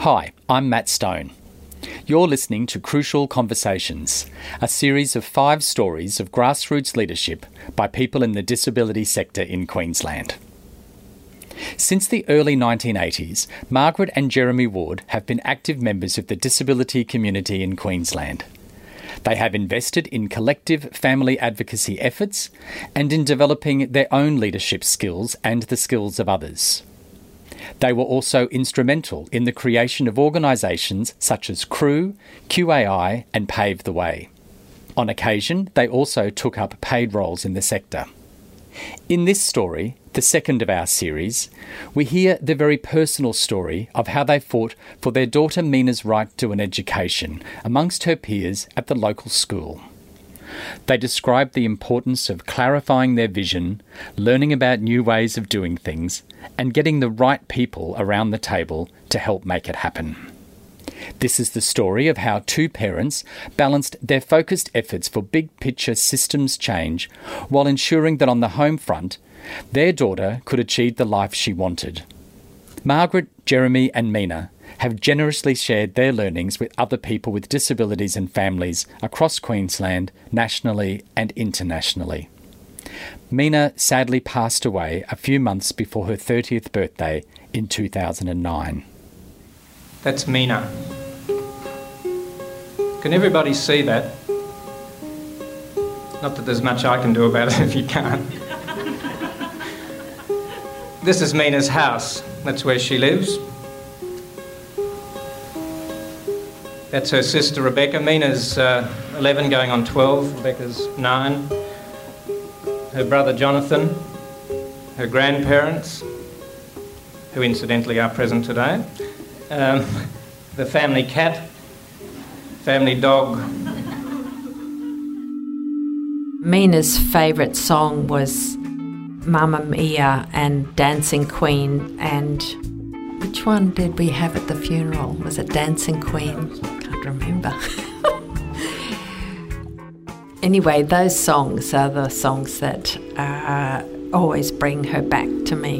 Hi, I'm Matt Stone. You're listening to Crucial Conversations, a series of 5 stories of grassroots leadership by people in the disability sector in Queensland. Since the early 1980s, Margaret and Jeremy Ward have been active members of the disability community in Queensland. They have invested in collective family advocacy efforts and in developing their own leadership skills and the skills of others. They were also instrumental in the creation of organisations such as CREW, QAI and Pave the Way. On occasion, they also took up paid roles in the sector. In this story, the second of our series, we hear the very personal story of how they fought for their daughter Mina's right to an education amongst her peers at the local school. They describe the importance of clarifying their vision, learning about new ways of doing things, and getting the right people around the table to help make it happen. This is the story of how 2 parents balanced their focused efforts for big-picture systems change while ensuring that on the home front, their daughter could achieve the life she wanted. Margaret, Jeremy and Mina have generously shared their learnings with other people with disabilities and families across Queensland, nationally and internationally. Mina sadly passed away a few months before her 30th birthday in 2009. That's Mina. Can everybody see that? Not that there's much I can do about it if you can't. This is Mina's house. That's where she lives. That's her sister Rebecca. Mina's 11 going on 12. Rebecca's 9. Her brother Jonathan. Her grandparents, who incidentally are present today. The family cat. Family dog. Mina's favourite song was Mamma Mia and Dancing Queen, and which one did we have at the funeral? Was it Dancing Queen? Can't remember. Anyway, those songs are the songs that always bring her back to me.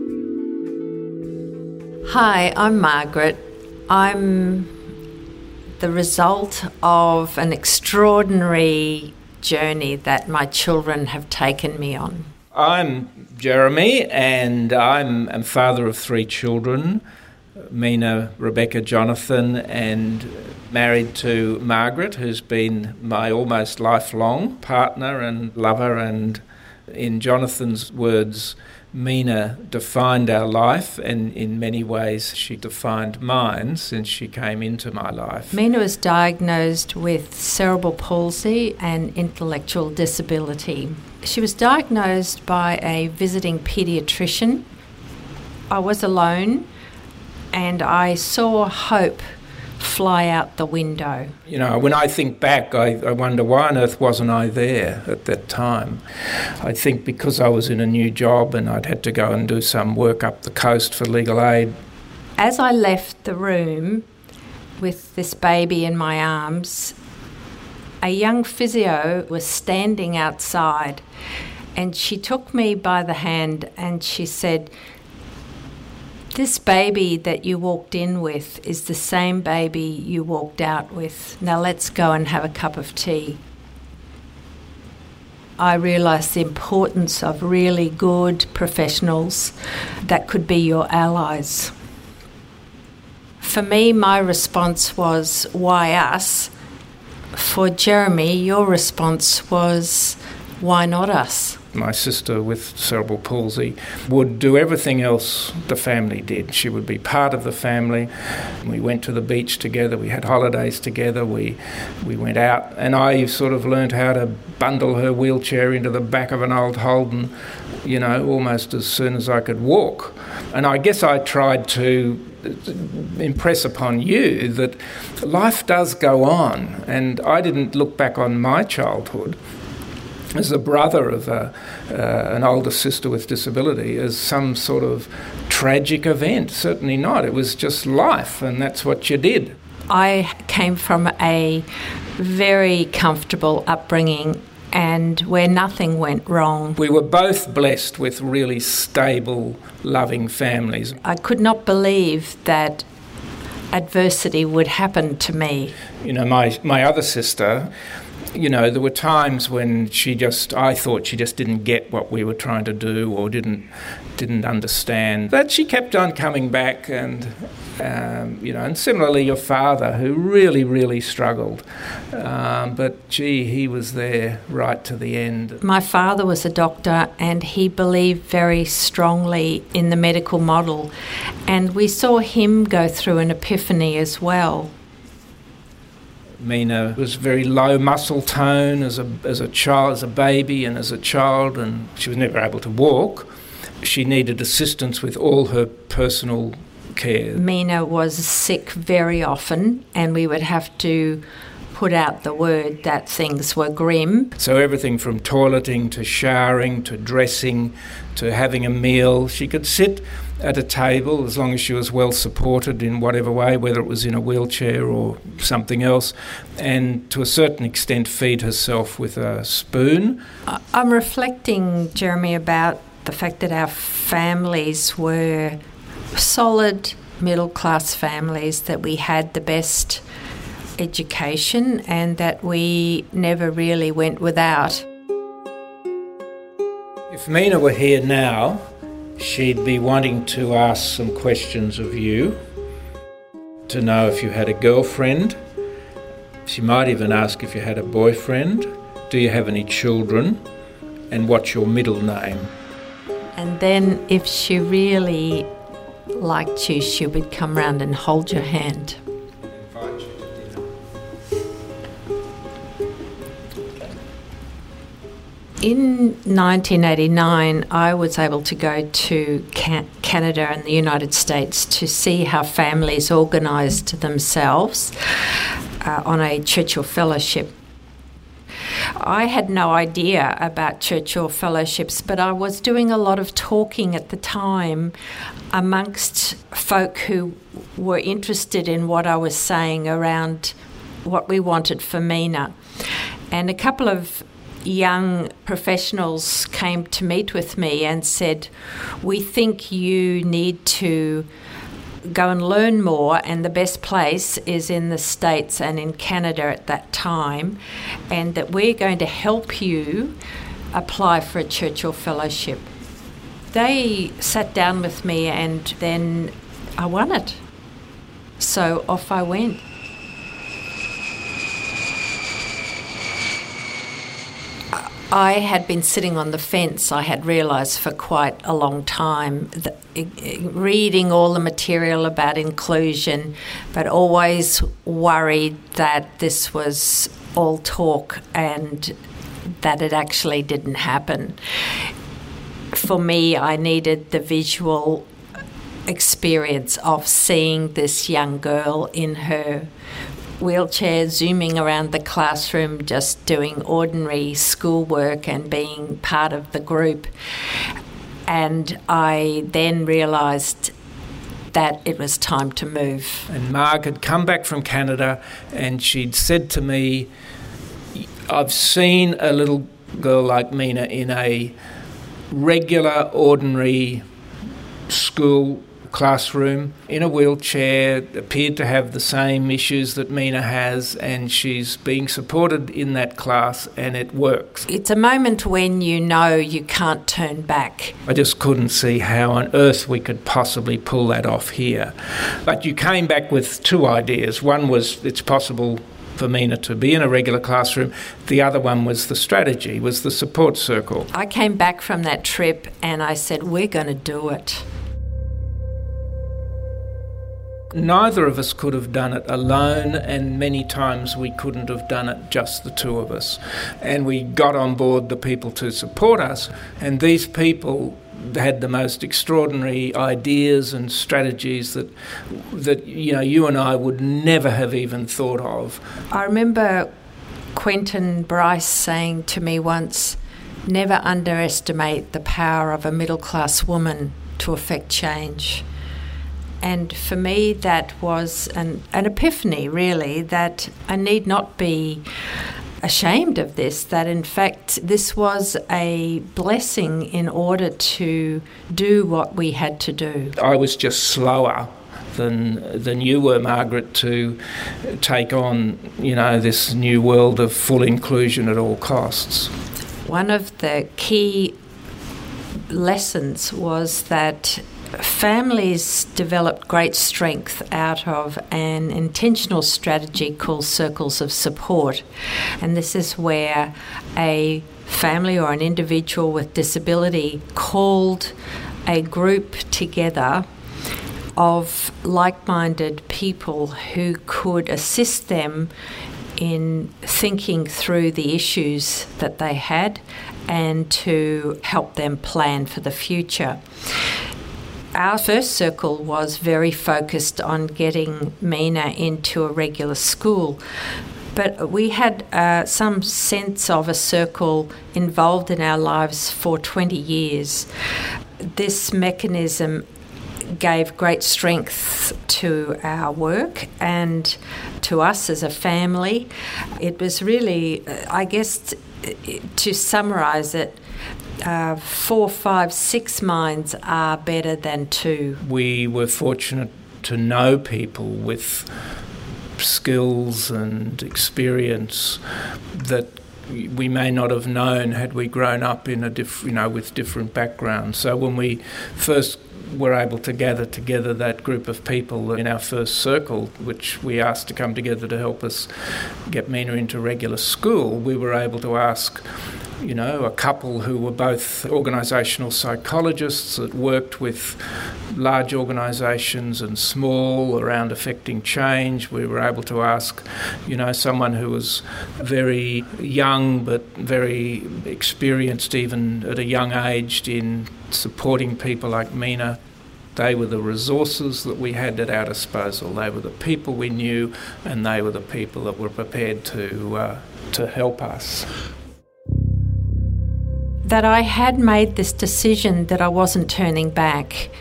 Hi, I'm Margaret. I'm the result of an extraordinary journey that my children have taken me on. I'm Jeremy and I'm a father of 3 children, Mina, Rebecca, Jonathan, and married to Margaret, who's been my almost lifelong partner and lover, and in Jonathan's words, Mina defined our life, and in many ways she defined mine since she came into my life. Mina was diagnosed with cerebral palsy and intellectual disability. She was diagnosed by a visiting paediatrician. I was alone and I saw hope fly out the window. You know, when I think back, I wonder why on earth wasn't I there at that time? I think because I was in a new job and I'd had to go and do some work up the coast for legal aid. As I left the room with this baby in my arms, a young physio was standing outside and she took me by the hand and she said, "This baby that you walked in with is the same baby you walked out with. Now let's go and have a cup of tea." I realised the importance of really good professionals that could be your allies. For me, my response was, why us? For Jeremy, your response was, why not us? My sister with cerebral palsy would do everything else the family did. She would be part of the family. We went to the beach together, we had holidays together, we went out, and I sort of learnt how to bundle her wheelchair into the back of an old Holden, you know, almost as soon as I could walk. And I guess I tried to impress upon you that life does go on, and I didn't look back on my childhood as a brother of an older sister with disability as some sort of tragic event. Certainly not. It was just life, and that's what you did. I came from a very comfortable upbringing and where nothing went wrong. We were both blessed with really stable, loving families. I could not believe that adversity would happen to me. You know, my other sister, you know, there were times when I thought she just didn't get what we were trying to do or didn't understand. But she kept on coming back and, you know, and similarly your father, who really, really struggled. But, gee, he was there right to the end. My father was a doctor and he believed very strongly in the medical model. And we saw him go through an epiphany as well. Mina was very low muscle tone as a child, as a baby and as a child, and she was never able to walk. She needed assistance with all her personal care. Mina was sick very often, and we would have to put out the word that things were grim. So everything from toileting to showering to dressing to having a meal, she could sit at a table as long as she was well supported in whatever way, whether it was in a wheelchair or something else, and to a certain extent feed herself with a spoon. I'm reflecting, Jeremy, about the fact that our families were solid middle-class families, that we had the best education and that we never really went without. If Mina were here now, she'd be wanting to ask some questions of you, to know if you had a girlfriend. She might even ask if you had a boyfriend. Do you have any children? And what's your middle name? And then if she really liked you, she would come round and hold your hand. Invite you to dinner. In 1989, I was able to go to Canada and the United States to see how families organised themselves on a Churchill Fellowship. I had no idea about Churchill Fellowships, but I was doing a lot of talking at the time amongst folk who were interested in what I was saying around what we wanted for Mina. And a couple of young professionals came to meet with me and said, we think you need to go and learn more, and the best place is in the States and in Canada at that time, and that we're going to help you apply for a Churchill Fellowship. They sat down with me and then I won it. So off I went. I had been sitting on the fence, I had realised, for quite a long time, reading all the material about inclusion, but always worried that this was all talk and that it actually didn't happen. For me, I needed the visual experience of seeing this young girl in her wheelchair, zooming around the classroom, just doing ordinary schoolwork and being part of the group. And I then realised that it was time to move. And Marg had come back from Canada and she'd said to me, I've seen a little girl like Mina in a regular, ordinary school classroom in a wheelchair, appeared to have the same issues that Mina has, and she's being supported in that class and it works. It's a moment when you know you can't turn back. I just couldn't see how on earth we could possibly pull that off here. But you came back with two ideas. One was it's possible for Mina to be in a regular classroom. The other one was the strategy, was the support circle. I came back from that trip and I said, we're going to do it. Neither of us could have done it alone, and many times we couldn't have done it just the two of us. And we got on board the people to support us, and these people had the most extraordinary ideas and strategies that you know, you and I would never have even thought of. I remember Quentin Bryce saying to me once, never underestimate the power of a middle-class woman to affect change. And for me, that was an epiphany, really, that I need not be ashamed of this, that in fact this was a blessing in order to do what we had to do. I was just slower than you were, Margaret, to take on, this new world of full inclusion at all costs. One of the key lessons was that families developed great strength out of an intentional strategy called circles of support. And this is where a family or an individual with disability called a group together of like-minded people who could assist them in thinking through the issues that they had and to help them plan for the future. Our first circle was very focused on getting Mina into a regular school, but we had some sense of a circle involved in our lives for 20 years. This mechanism gave great strength to our work and to us as a family. It was really, I guess, to summarise it, 4, 5, 6 minds are better than 2. We were fortunate to know people with skills and experience that we may not have known had we grown up in with different backgrounds. So when we first were able to gather together that group of people in our first circle, which we asked to come together to help us get Mina into regular school, we were able to ask a couple who were both organisational psychologists that worked with large organisations and small around affecting change. We were able to ask, someone who was very young but very experienced even at a young age in supporting people like Mina. They were the resources that we had at our disposal. They were the people we knew, and they were the people that were prepared to help us. That I had made this decision that I wasn't turning back.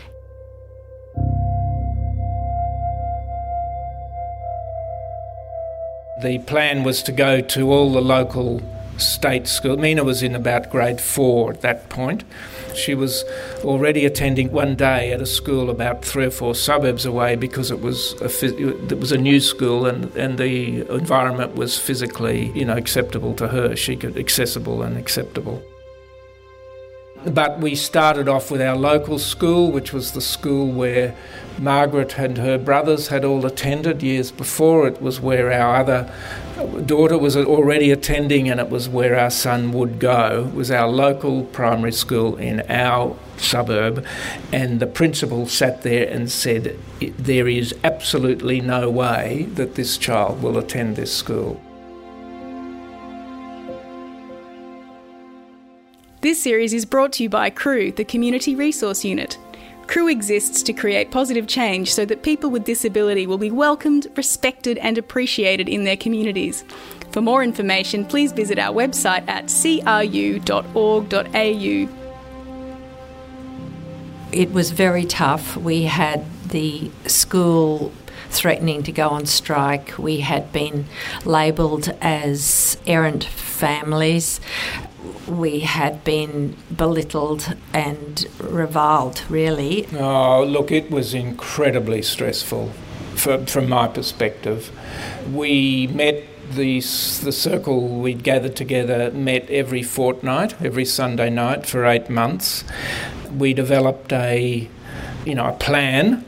The plan was to go to all the local state schools. Mina was in about grade 4 at that point. She was already attending one day at a school about 3 or 4 suburbs away because it was a new school and the environment was physically acceptable to her. Accessible and acceptable. But we started off with our local school, which was the school where Margaret and her brothers had all attended years before. It was where our other daughter was already attending, and it was where our son would go. It was our local primary school in our suburb, and the principal sat there and said, there is absolutely no way that this child will attend this school. This series is brought to you by CREW, the Community Resource Unit. CREW exists to create positive change so that people with disability will be welcomed, respected and appreciated in their communities. For more information, please visit our website at cru.org.au. It was very tough. We had the school threatening to go on strike. We had been labelled as errant families. We had been belittled and reviled, really. Oh, look, it was incredibly stressful from my perspective. We met, the circle we'd gathered together met every fortnight, every Sunday night for 8 months. We developed a plan.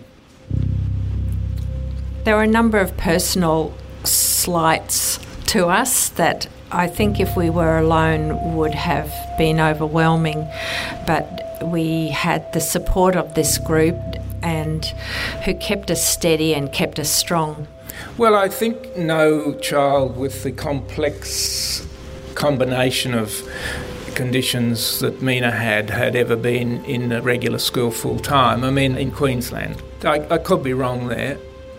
There were a number of personal slights to us that I think if we were alone would have been overwhelming, but we had the support of this group and who kept us steady and kept us strong. Well, I think no child with the complex combination of conditions that Mina had ever been in a regular school full time. I mean, in Queensland. I could be wrong there.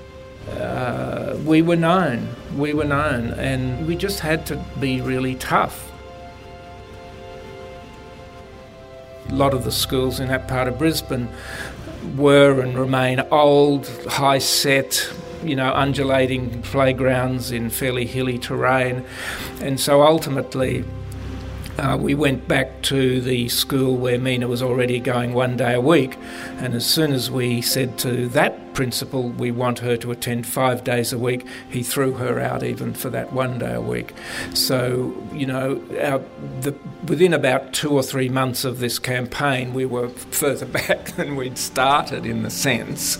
We were known, and we just had to be really tough. A lot of the schools in that part of Brisbane were and remain old, high-set, undulating playgrounds in fairly hilly terrain. And so ultimately we went back to the school where Mina was already going one day a week. And as soon as we said to that principal, we want her to attend 5 days a week. He threw her out even for that 1 day a week. So, within about 2 or 3 months of this campaign, we were further back than we'd started, in the sense.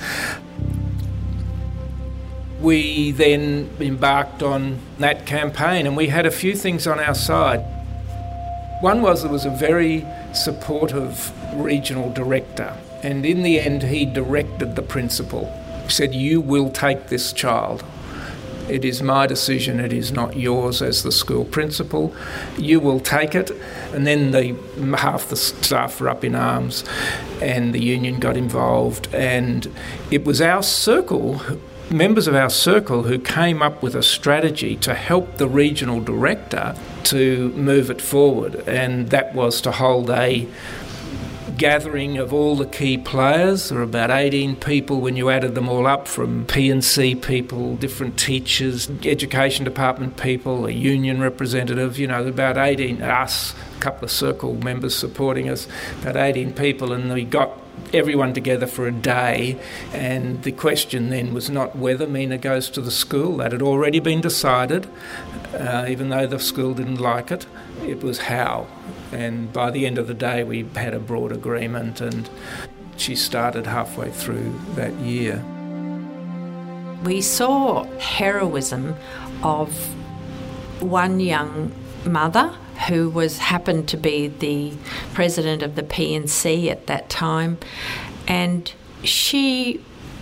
We then embarked on that campaign, and we had a few things on our side. One was there was a very supportive regional director, and in the end he directed the principal. He said, "You will take this child. It is my decision, it is not yours as the school principal. You will take it." And then half the staff were up in arms, and the union got involved, and it was our circle, members of our circle, who came up with a strategy to help the regional director to move it forward, and that was to hold a gathering of all the key players. There were about 18 people when you added them all up, from P&C people, different teachers, education department people, a union representative, about 18, us, a couple of circle members supporting us, about 18 people, and we got everyone together for a day, and the question then was not whether Mina goes to the school. That had already been decided, even though the school didn't like it. It was how. And by the end of the day, we had a broad agreement, and she started halfway through that year. We saw heroism of one young mother who happened to be the president of the P&C at that time, and she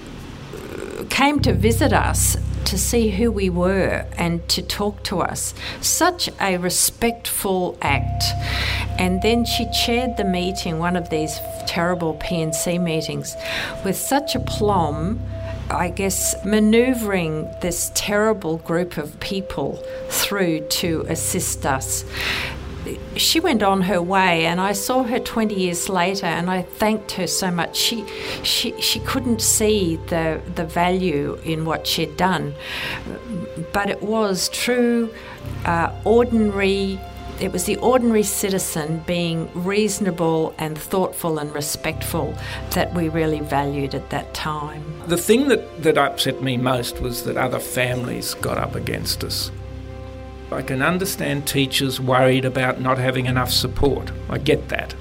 came to visit us to see who we were and to talk to us. Such a respectful act. And then she chaired the meeting, one of these terrible P&C meetings, with such aplomb, I guess, manoeuvring this terrible group of people through to assist us. She went on her way, and I saw her 20 years later, and I thanked her so much. She couldn't see the value in what she'd done, but it was true, ordinary. It was the ordinary citizen being reasonable and thoughtful and respectful that we really valued at that time. The thing that upset me most was that other families got up against us. I can understand teachers worried about not having enough support. I get that.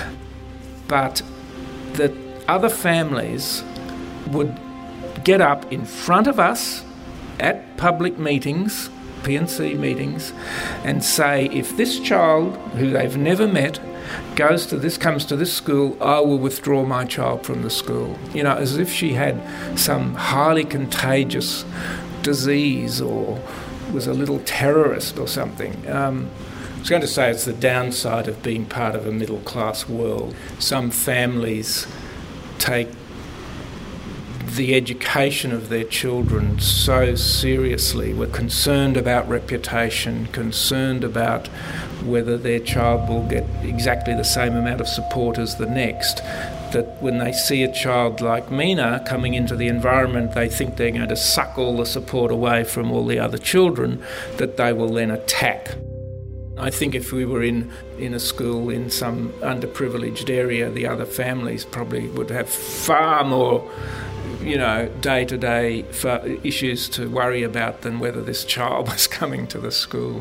But that other families would get up in front of us at public meetings, P&C meetings, and say, if this child, who they've never met, comes to this school, I will withdraw my child from the school. As if she had some highly contagious disease or was a little terrorist or something. I was going to say it's the downside of being part of a middle-class world. Some families take the education of their children so seriously. We're concerned about reputation, concerned about whether their child will get exactly the same amount of support as the next, that when they see a child like Mina coming into the environment, they think they're going to suck all the support away from all the other children, that they will then attack. I think if we were in a school in some underprivileged area, the other families probably would have far more day-to-day issues to worry about than whether this child was coming to the school.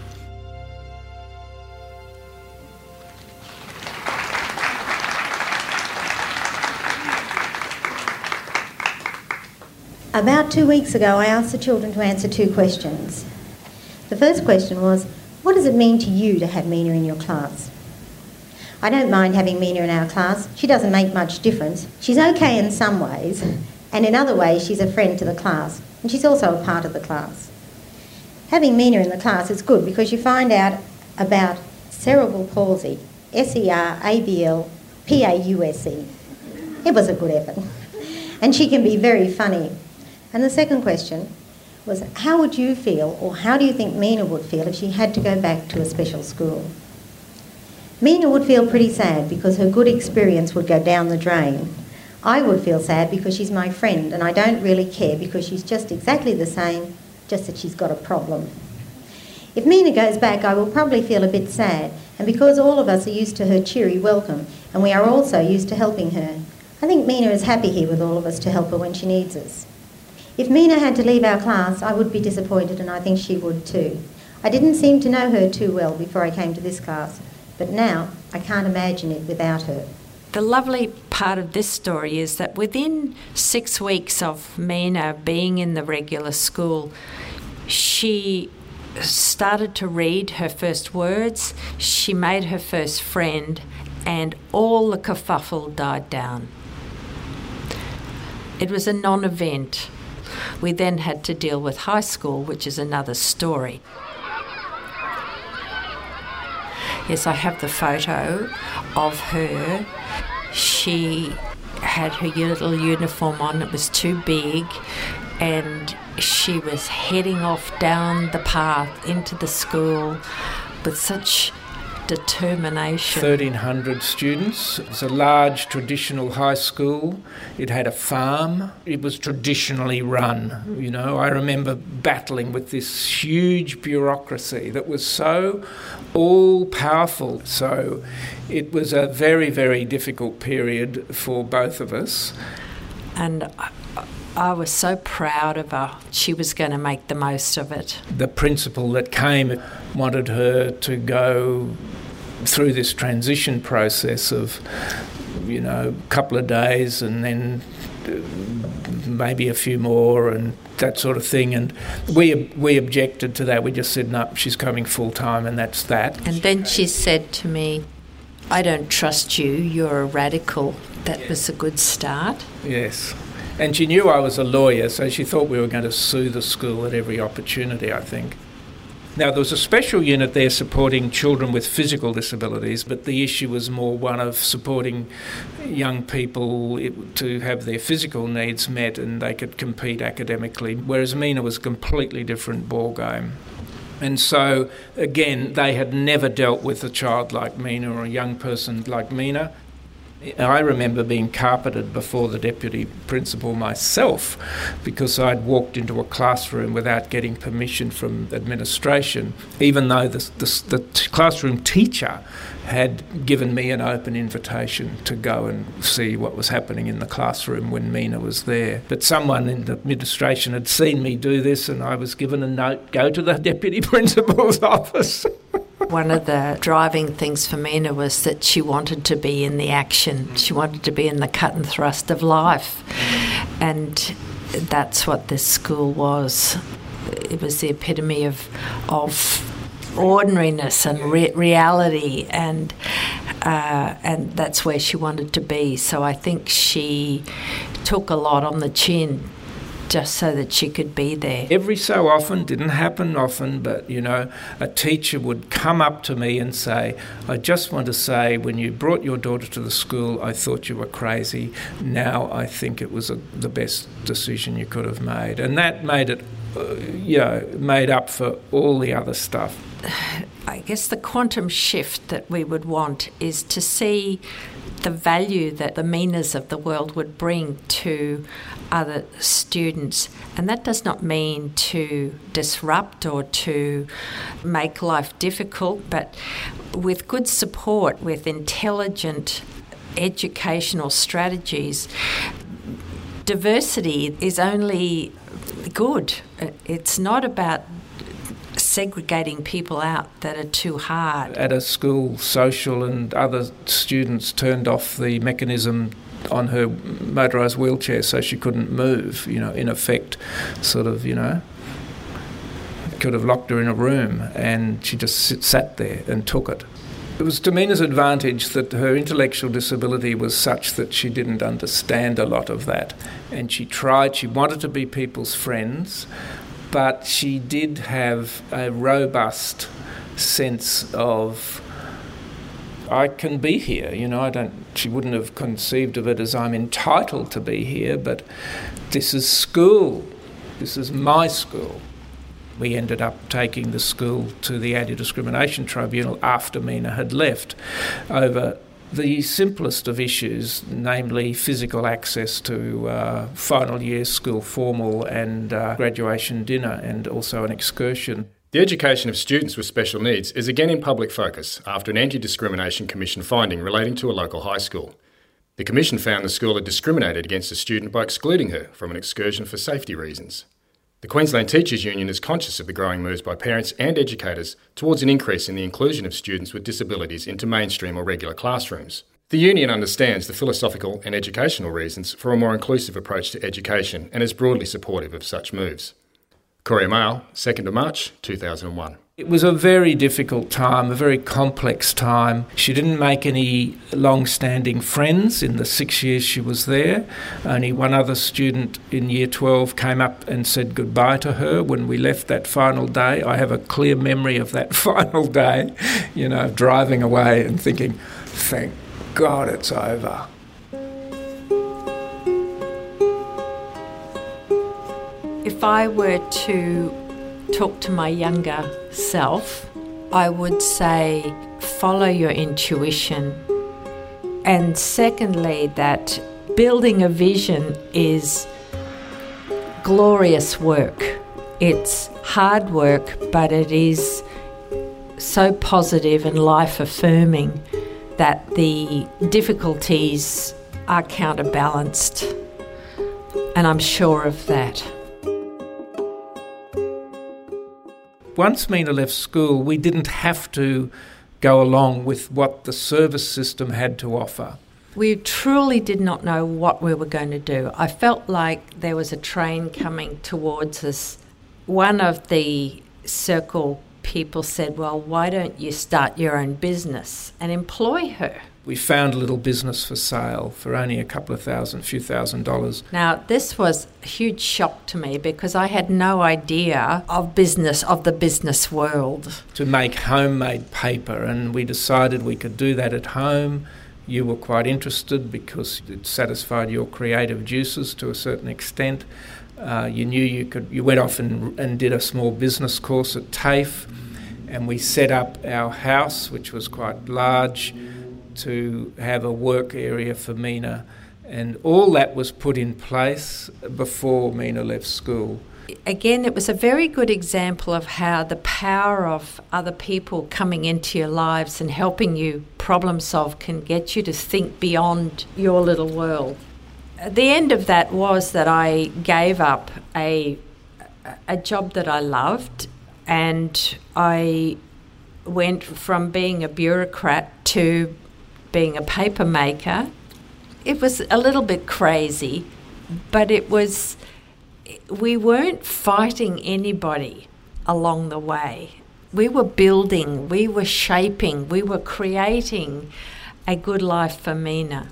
About 2 weeks ago, I asked the children to answer 2 questions. The first question was, what does it mean to you to have Mina in your class? I don't mind having Mina in our class. She doesn't make much difference. She's okay in some ways, and in other ways she's a friend to the class, and she's also a part of the class. Having Mina in the class is good because you find out about cerebral palsy, SERABL PAUSE. It was a good effort. And she can be very funny. And the second question was, how would you feel, or how do you think Mina would feel if she had to go back to a special school? Mina would feel pretty sad because her good experience would go down the drain. I would feel sad because she's my friend and I don't really care because she's just exactly the same, just that she's got a problem. If Mina goes back, I will probably feel a bit sad, and because all of us are used to her cheery welcome and we are also used to helping her, I think Mina is happy here with all of us to help her when she needs us. If Mina had to leave our class, I would be disappointed, and I think she would too. I didn't seem to know her too well before I came to this class, but now I can't imagine it without her. The lovely part of this story is that within 6 weeks of Mina being in the regular school, she started to read her first words, she made her first friend, and all the kerfuffle died down. It was a non-event. We then had to deal with high school, which is another story. Yes, I have the photo of her. She had her little uniform on. It was too big, and she was heading off down the path into the school with such determination. 1,300 students. It was a large traditional high school. It had a farm. It was traditionally run. You know, I remember battling with this huge bureaucracy that was so all-powerful. So it was a very, very difficult period for both of us. And I was so proud of her. She was going to make the most of it. The principal that came wanted her to go through this transition process of, you know, a couple of days and then maybe a few more and that sort of thing. And we objected to that. We just said, no, she's coming full-time and that's that. And then she said to me, I don't trust you, you're a radical. That was a good start. Yes. And she knew I was a lawyer, so she thought we were going to sue the school at every opportunity, I think. Now, there was a special unit there supporting children with physical disabilities, but the issue was more one of supporting young people to have their physical needs met and they could compete academically, whereas Mina was a completely different ballgame. And so, again, they had never dealt with a child like Mina or a young person like Mina. I remember being carpeted before the deputy principal myself because I'd walked into a classroom without getting permission from administration, even though the classroom teacher had given me an open invitation to go and see what was happening in the classroom when Mina was there. But someone in the administration had seen me do this and I was given a note, go to the deputy principal's office. One of the driving things for Mina was that she wanted to be in the action. She wanted to be in the cut and thrust of life. And that's what this school was. It was the epitome of ordinariness and reality, and that's where she wanted to be. So I think she took a lot on the chin just so that she could be there. Every so often, didn't happen often, but, you know, a teacher would come up to me and say, I just want to say, when you brought your daughter to the school, I thought you were crazy. Now I think it was the best decision you could have made. And that made it, made up for all the other stuff. I guess the quantum shift that we would want is to see the value that the Minas of the world would bring to other students. And that does not mean to disrupt or to make life difficult, but with good support, with intelligent educational strategies, diversity is only good. It's not about segregating people out that are too hard. At a school social, and other students turned off the mechanism on her motorised wheelchair so she couldn't move, in effect, could have locked her in a room, and she just sat there and took it. It was to Mina's advantage that her intellectual disability was such that she didn't understand a lot of that, and she wanted to be people's friends, but she did have a robust sense of, I can be here, she wouldn't have conceived of it as I'm entitled to be here, but this is school, this is my school. We ended up taking the school to the Anti-Discrimination Tribunal after Mina had left over the simplest of issues, namely physical access to final year school formal and graduation dinner, and also an excursion. The education of students with special needs is again in public focus after an Anti-Discrimination Commission finding relating to a local high school. The Commission found the school had discriminated against a student by excluding her from an excursion for safety reasons. The Queensland Teachers Union is conscious of the growing moves by parents and educators towards an increase in the inclusion of students with disabilities into mainstream or regular classrooms. The union understands the philosophical and educational reasons for a more inclusive approach to education and is broadly supportive of such moves. Courier Mail, 2nd of March 2001. It was a very difficult time, a very complex time. She didn't make any long-standing friends in the 6 years she was there. Only one other student in Year 12 came up and said goodbye to her when we left that final day. I have a clear memory of that final day, driving away and thinking, thank God it's over. If I were to talk to my younger self, I would say follow your intuition. And secondly, that building a vision is glorious work. It's hard work, but it is so positive and life-affirming that the difficulties are counterbalanced. And I'm sure of that. Once Mina left school, we didn't have to go along with what the service system had to offer. We truly did not know what we were going to do. I felt like there was a train coming towards us. One of the circle people said, well, why don't you start your own business and employ her? We found a little business for sale for only a few thousand dollars. Now, this was a huge shock to me because I had no idea of the business world. To make homemade paper, and we decided we could do that at home. You were quite interested because it satisfied your creative juices to a certain extent. You knew you could. You went off and did a small business course at TAFE, and we set up our house, which was quite large, to have a work area for Mina, and all that was put in place before Mina left school. Again, it was a very good example of how the power of other people coming into your lives and helping you problem solve can get you to think beyond your little world. The end of that was that I gave up a job that I loved, and I went from being a bureaucrat to being a paper maker. It was a little bit crazy, but we weren't fighting anybody along the way. We were building, we were shaping, we were creating a good life for Mina.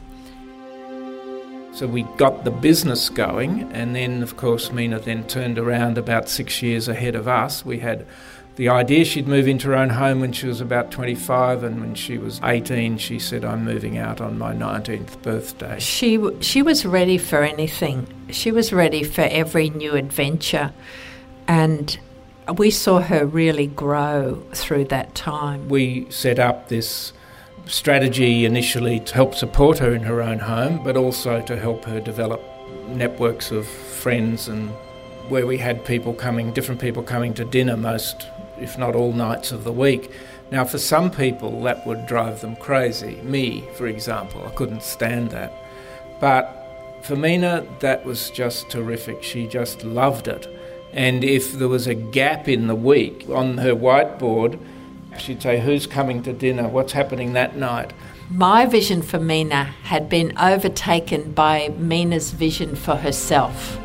So we got the business going, and then, of course, Mina then turned around about 6 years ahead of us. We had the idea she'd move into her own home when she was about 25, and when she was 18, she said, I'm moving out on my 19th birthday. She was ready for anything. She was ready for every new adventure, and we saw her really grow through that time. We set up this strategy initially to help support her in her own home, but also to help her develop networks of friends, and where we had different people coming to dinner most, if not all, nights of the week. Now, for some people, that would drive them crazy. Me, for example, I couldn't stand that. But for Mina, that was just terrific. She just loved it. And if there was a gap in the week, on her whiteboard, she'd say, who's coming to dinner? What's happening that night? My vision for Mina had been overtaken by Mina's vision for herself.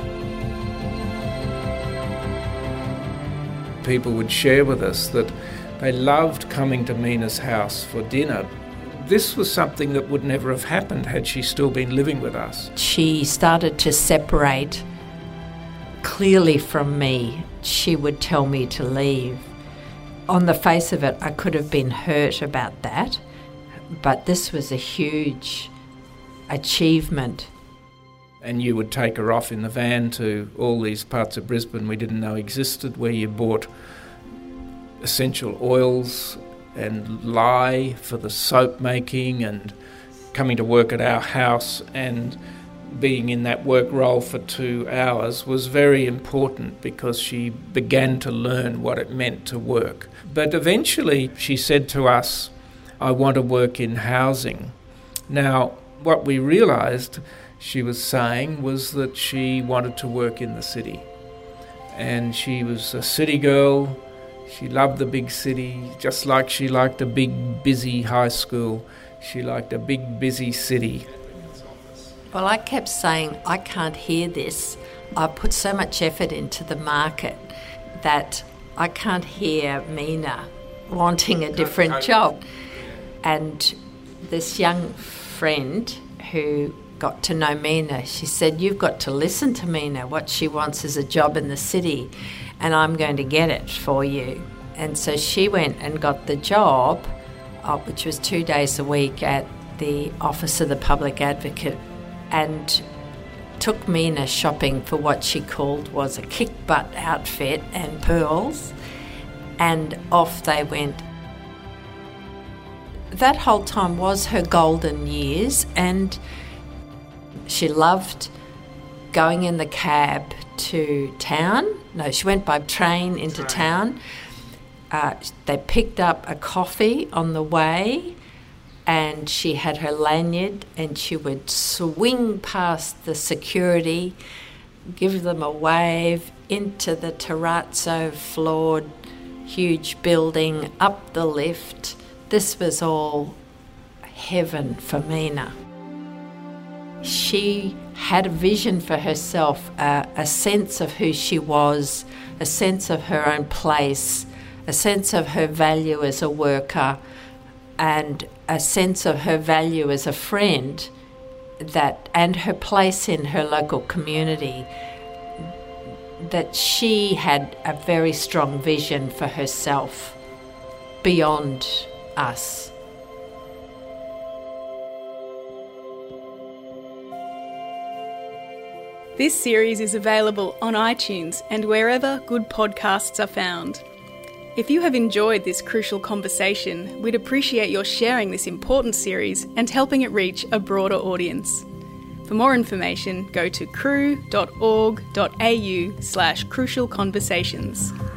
People would share with us that they loved coming to Mina's house for dinner. This was something that would never have happened had she still been living with us. She started to separate clearly from me. She would tell me to leave. On the face of it, I could have been hurt about that, but this was a huge achievement. And you would take her off in the van to all these parts of Brisbane we didn't know existed, where you bought essential oils and lye for the soap making, and coming to work at our house and being in that work role for 2 hours was very important, because she began to learn what it meant to work. But eventually she said to us, I want to work in housing. Now, What we realised she was saying was that she wanted to work in the city. And she was a city girl. She loved the big city, just like she liked a big, busy high school. She liked a big, busy city. Well, I kept saying, I can't hear this. I put so much effort into the market that I can't hear Mina wanting a different job. And this young friend who got to know Mina, she said, you've got to listen to Mina. What she wants is a job in the city, and I'm going to get it for you. And so she went and got the job, which was 2 days a week at the Office of the Public Advocate, and took Mina shopping for what she called was a kick-butt outfit and pearls, and off they went. That whole time was her golden years, and she loved going in the cab to town. No, she went by train into town. They picked up a coffee on the way, and she had her lanyard, and she would swing past the security, give them a wave, into the terrazzo floored huge building, up the lift. This was all heaven for Mina. She had a vision for herself, a sense of who she was, a sense of her own place, a sense of her value as a worker, and a sense of her value as a friend, and her place in her local community, that she had a very strong vision for herself beyond us. This series is available on iTunes and wherever good podcasts are found. If you have enjoyed this crucial conversation, we'd appreciate your sharing this important series and helping it reach a broader audience. For more information, go to cru.org.au/crucialconversations.